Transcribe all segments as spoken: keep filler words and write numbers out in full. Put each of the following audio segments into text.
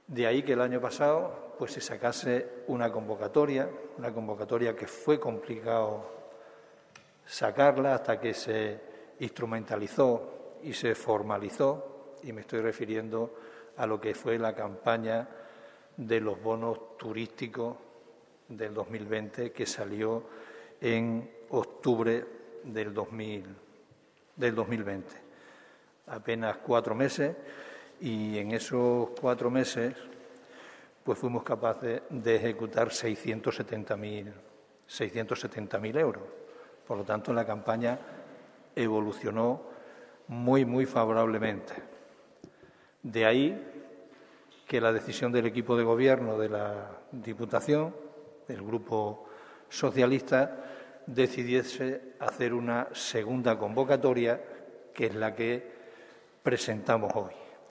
De ahí que el año pasado pues, se sacase una convocatoria, una convocatoria que fue complicado sacarla hasta que se instrumentalizó y se formalizó, y me estoy refiriendo a lo que fue la campaña de los bonos turísticos del dos mil veinte, que salió en octubre del dos mil, del dos mil veinte. Apenas cuatro meses, y en esos cuatro meses pues fuimos capaces de ejecutar seiscientos setenta mil euros. Por lo tanto, la campaña evolucionó muy, muy favorablemente. De ahí que la decisión del equipo de gobierno de la Diputación, del Grupo Socialista, decidiese hacer una segunda convocatoria, que es la que presentamos hoy.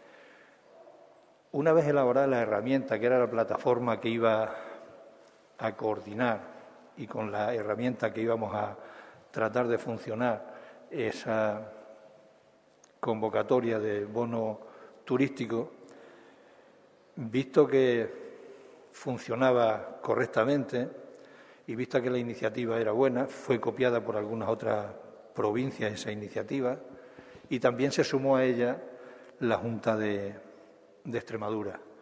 Una vez elaborada la herramienta, que era la plataforma que iba a coordinar y con la herramienta que íbamos a tratar de funcionar esa convocatoria de bono turístico, visto que funcionaba correctamente y visto que la iniciativa era buena, fue copiada por algunas otras provincias esa iniciativa, y también se sumó a ella la Junta de, de Extremadura.